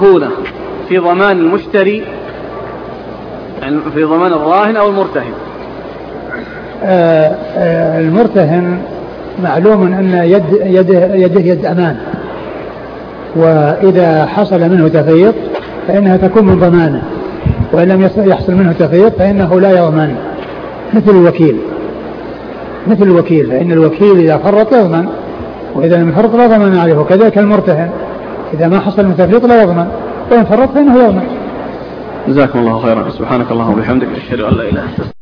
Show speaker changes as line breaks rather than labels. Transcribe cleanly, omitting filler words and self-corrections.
في ضمان المشتري في ضمان الراهن أو المرتهن؟
المرتهن معلوم أن يده يد أمان، وإذا حصل منه تفريط فإنها تكون من ضمانه، وإن لم يحصل منه تفريط فإنه لا يضمن، مثل الوكيل فإن الوكيل إذا فرط يضمن، وإذا لم يفرط لا ضمان عليه، وكذلك المرتهن إذا ما حصل من تفريط لا يضمن، وإن فرط فإنه يضمن.
جزاكم الله خيرا. سبحانك اللهم وبحمدك، أشهد أن لا إله إلا أنت.